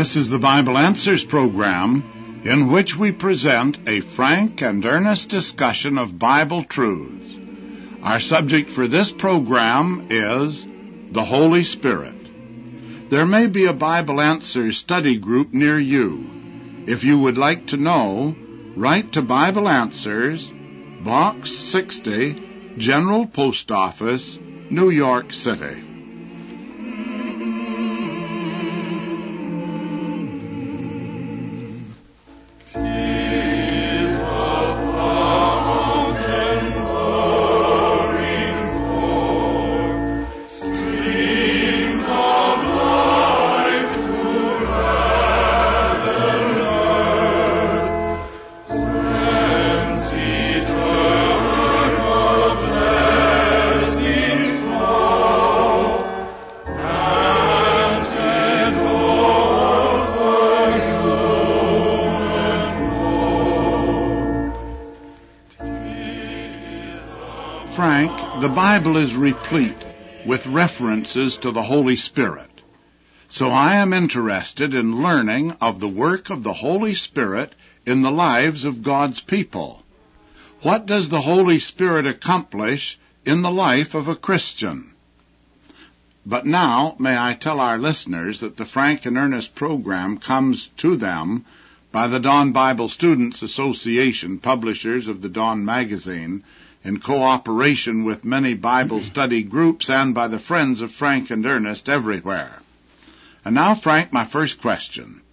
This is the Bible Answers program, in which we present a frank and earnest discussion of Bible truths. Our subject for this program is the Holy Spirit. There may be a Bible Answers study group near you. If you would like to know, write to Bible Answers, Box 60, General Post Office, New York City. Frank, the Bible is replete with references to the Holy Spirit. So I am interested in learning of the work of the Holy Spirit in the lives of God's people. What does the Holy Spirit accomplish in the life of a Christian? But now, may I tell our listeners that the Frank and Ernest program comes to them by the Dawn Bible Students Association, publishers of the Dawn magazine, in cooperation with many Bible study groups and by the friends of Frank and Ernest everywhere. And now, Frank, my first question.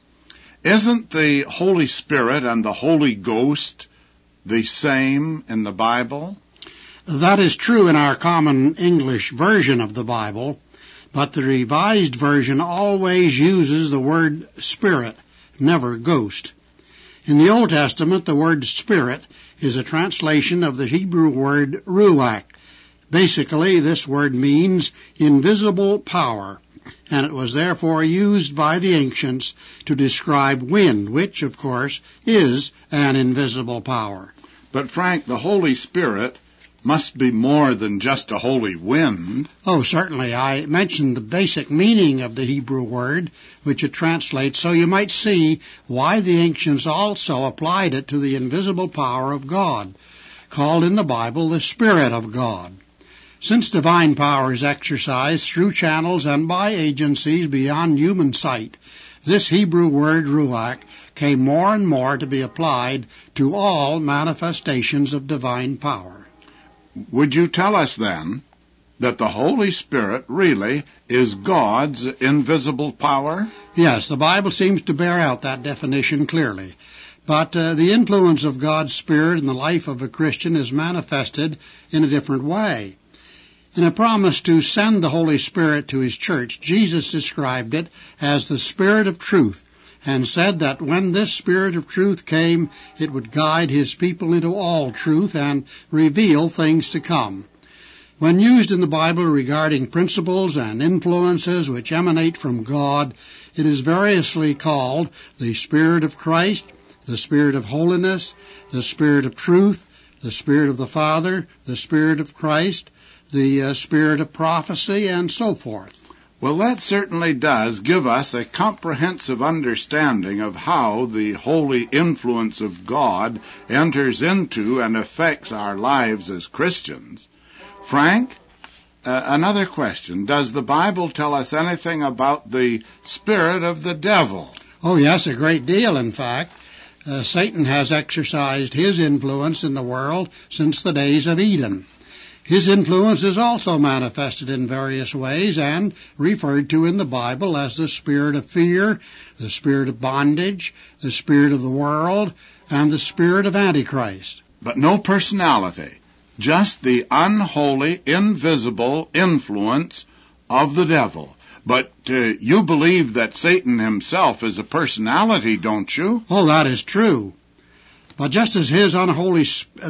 Isn't the Holy Spirit and the Holy Ghost the same in the Bible? That is true in our common English version of the Bible, but the Revised Version always uses the word Spirit, never ghost. In the Old Testament, the word Spirit is a translation of the Hebrew word ruach. Basically, this word means invisible power, and it was therefore used by the ancients to describe wind, which, of course, is an invisible power. But, Frank, the Holy Spirit must be more than just a holy wind. Oh, certainly. I mentioned the basic meaning of the Hebrew word, which it translates, so you might see why the ancients also applied it to the invisible power of God, called in the Bible the Spirit of God. Since divine power is exercised through channels and by agencies beyond human sight, this Hebrew word ruach came more and more to be applied to all manifestations of divine power. Would you tell us then that the Holy Spirit really is God's invisible power? Yes, the Bible seems to bear out that definition clearly. But the influence of God's Spirit in the life of a Christian is manifested in a different way. In a promise to send the Holy Spirit to His church, Jesus described it as the Spirit of truth, and said that when this Spirit of truth came, it would guide His people into all truth and reveal things to come. When used in the Bible regarding principles and influences which emanate from God, it is variously called the Spirit of Christ, the Spirit of holiness, the Spirit of truth, the Spirit of the Father, the Spirit of Christ, the Spirit of prophecy, and so forth. Well, that certainly does give us a comprehensive understanding of how the holy influence of God enters into and affects our lives as Christians. Frank, another question. Does the Bible tell us anything about the spirit of the devil? Oh, yes, a great deal, in fact. Satan has exercised his influence in the world since the days of Eden. His influence is also manifested in various ways and referred to in the Bible as the spirit of fear, the spirit of bondage, the spirit of the world, and the spirit of Antichrist. But no personality, just the unholy, invisible influence of the devil. But you believe that Satan himself is a personality, don't you? Oh, that is true. But just as this unholy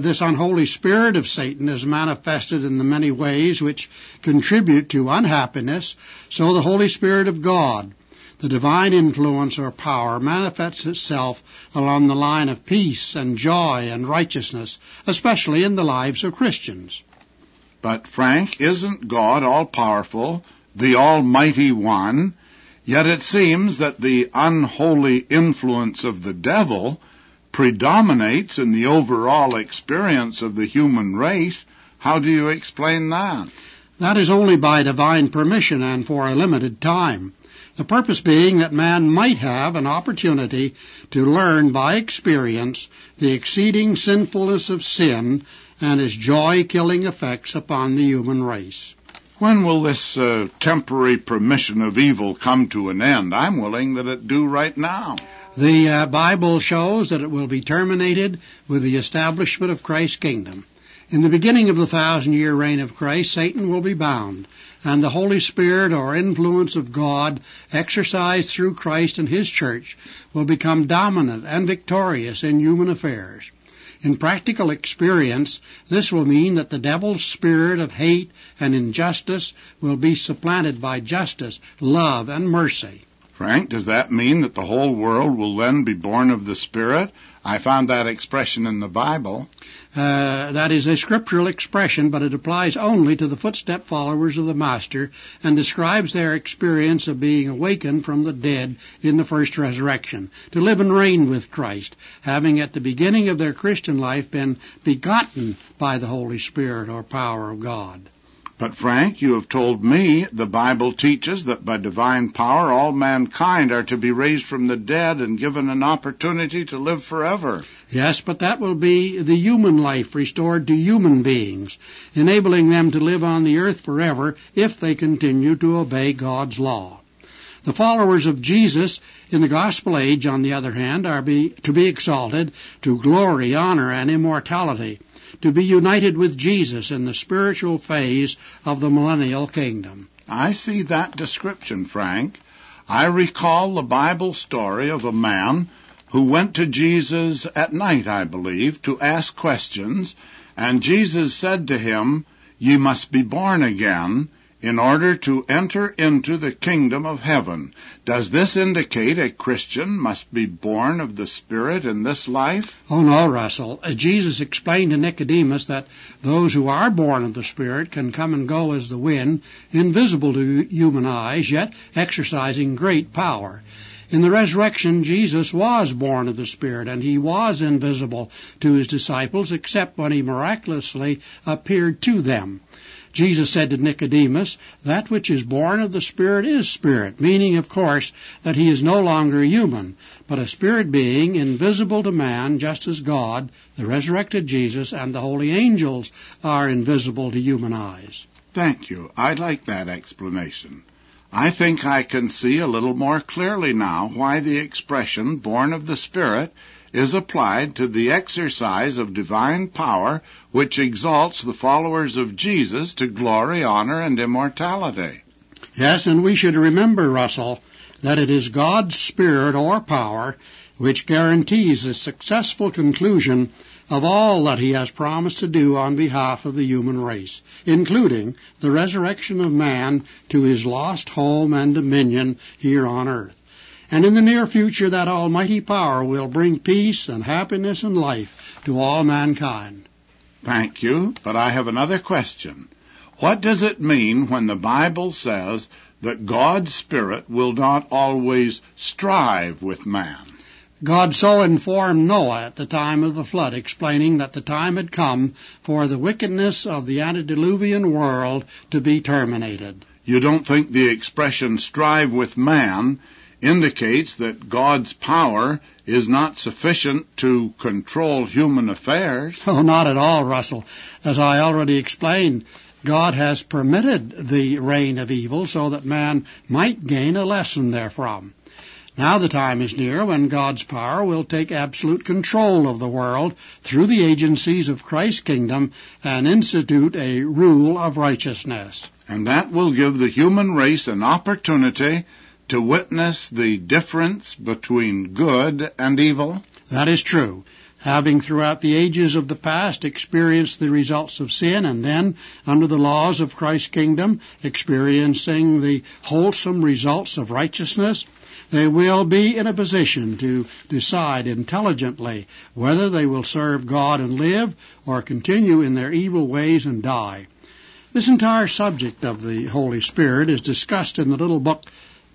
spirit of Satan is manifested in the many ways which contribute to unhappiness, so the Holy Spirit of God, the divine influence or power, manifests itself along the line of peace and joy and righteousness, especially in the lives of Christians. But, Frank, isn't God all-powerful, the Almighty One? Yet it seems that the unholy influence of the devil predominates in the overall experience of the human race. How do you explain that? That is only by divine permission and for a limited time. The purpose being that man might have an opportunity to learn by experience the exceeding sinfulness of sin and its joy-killing effects upon the human race. When will this temporary permission of evil come to an end? I'm willing that it do right now. The Bible shows that it will be terminated with the establishment of Christ's kingdom. In the beginning of the 1,000-year reign of Christ, Satan will be bound, and the Holy Spirit or influence of God exercised through Christ and His church will become dominant and victorious in human affairs. In practical experience, this will mean that the devil's spirit of hate and injustice will be supplanted by justice, love, and mercy. Frank, does that mean that the whole world will then be born of the Spirit? I found that expression in the Bible. That is a scriptural expression, but it applies only to the footstep followers of the Master and describes their experience of being awakened from the dead in the first resurrection, to live and reign with Christ, having at the beginning of their Christian life been begotten by the Holy Spirit or power of God. But, Frank, you have told me the Bible teaches that by divine power all mankind are to be raised from the dead and given an opportunity to live forever. Yes, but that will be the human life restored to human beings, enabling them to live on the earth forever if they continue to obey God's law. The followers of Jesus in the gospel age, on the other hand, are to be exalted to glory, honor, and immortality, to be united with Jesus in the spiritual phase of the millennial kingdom. I see that description, Frank. I recall the Bible story of a man who went to Jesus at night, I believe, to ask questions, and Jesus said to him, "Ye must be born again in order to enter into the kingdom of heaven." Does this indicate a Christian must be born of the Spirit in this life? Oh, no, Russell. Jesus explained to Nicodemus that those who are born of the Spirit can come and go as the wind, invisible to human eyes, yet exercising great power. In the resurrection, Jesus was born of the Spirit, and he was invisible to his disciples, except when he miraculously appeared to them. Jesus said to Nicodemus, "That which is born of the Spirit is spirit," meaning, of course, that he is no longer human, but a spirit being invisible to man, just as God, the resurrected Jesus, and the holy angels are invisible to human eyes. Thank you. I like that explanation. I think I can see a little more clearly now why the expression "born of the Spirit" is applied to the exercise of divine power which exalts the followers of Jesus to glory, honor, and immortality. Yes, and we should remember, Russell, that it is God's Spirit or power which guarantees the successful conclusion of all that he has promised to do on behalf of the human race, including the resurrection of man to his lost home and dominion here on earth. And in the near future, that almighty power will bring peace and happiness and life to all mankind. Thank you, but I have another question. What does it mean when the Bible says that God's Spirit will not always strive with man? God so informed Noah at the time of the flood, explaining that the time had come for the wickedness of the antediluvian world to be terminated. You don't think the expression "strive with man" indicates that God's power is not sufficient to control human affairs? Oh, not at all, Russell. As I already explained, God has permitted the reign of evil so that man might gain a lesson therefrom. Now the time is near when God's power will take absolute control of the world through the agencies of Christ's kingdom and institute a rule of righteousness. And that will give the human race an opportunity to witness the difference between good and evil? That is true. Having throughout the ages of the past experienced the results of sin, and then, under the laws of Christ's kingdom, experiencing the wholesome results of righteousness, they will be in a position to decide intelligently whether they will serve God and live, or continue in their evil ways and die. This entire subject of the Holy Spirit is discussed in the little book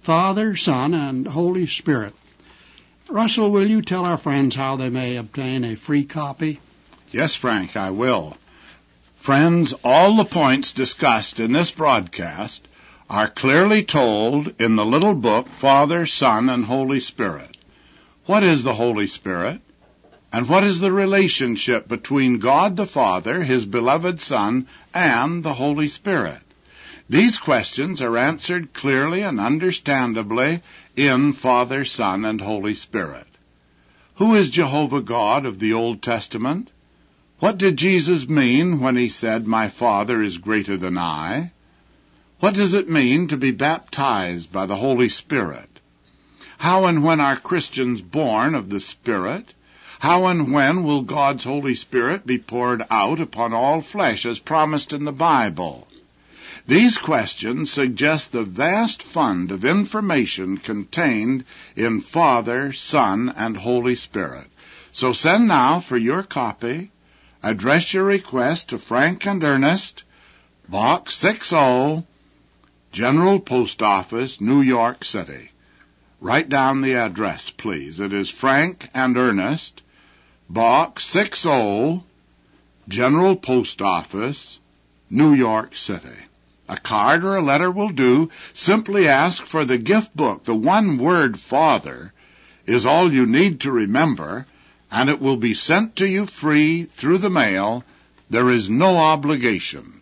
Father, Son, and Holy Spirit. Russell, will you tell our friends how they may obtain a free copy? Yes, Frank, I will. Friends, all the points discussed in this broadcast are clearly told in the little book, Father, Son, and Holy Spirit. What is the Holy Spirit? And what is the relationship between God the Father, His beloved Son, and the Holy Spirit? These questions are answered clearly and understandably in Father, Son, and Holy Spirit. Who is Jehovah God of the Old Testament? What did Jesus mean when He said, "My Father is greater than I"? What does it mean to be baptized by the Holy Spirit? How and when are Christians born of the Spirit? How and when will God's Holy Spirit be poured out upon all flesh as promised in the Bible? These questions suggest the vast fund of information contained in Father, Son, and Holy Spirit. So send now for your copy. Address your request to Frank and Ernest, Box 60, General Post Office, New York City. Write down the address, please. It is Frank and Ernest, Box 60, General Post Office, New York City. A card or a letter will do. Simply ask for the gift book. The one word Father is all you need to remember, and it will be sent to you free through the mail. There is no obligation.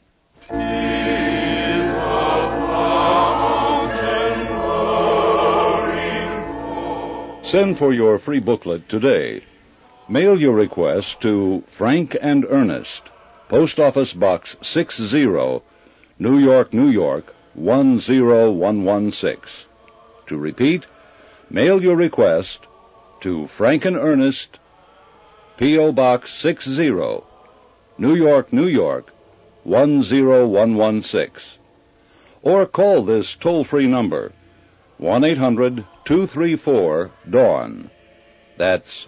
Send for your free booklet today. Mail your request to Frank and Ernest, Post Office Box 60, New York, New York, 10116. To repeat, mail your request to Frank and Ernest, P.O. Box 60, New York, New York, 10116. Or call this toll-free number, 1-800-234-DAWN. That's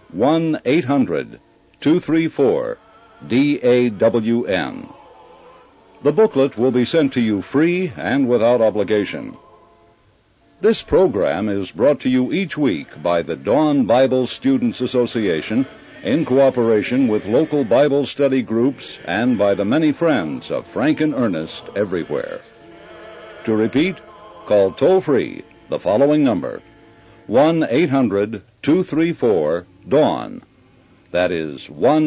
1-800-234-DAWN. The booklet will be sent to you free and without obligation. This program is brought to you each week by the Dawn Bible Students Association in cooperation with local Bible study groups and by the many friends of Frank and Ernest everywhere. To repeat, call toll-free the following number, 1-800-234-DAWN. That is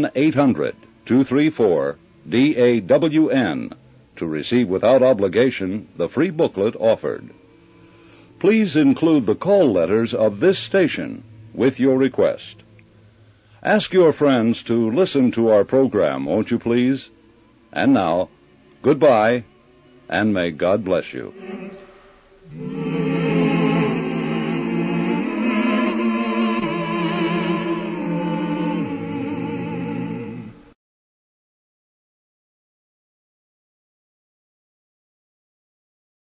1-800-234-DAWN to receive without obligation the free booklet offered. Please include the call letters of this station with your request. Ask your friends to listen to our program, won't you please? And now, goodbye, and may God bless you.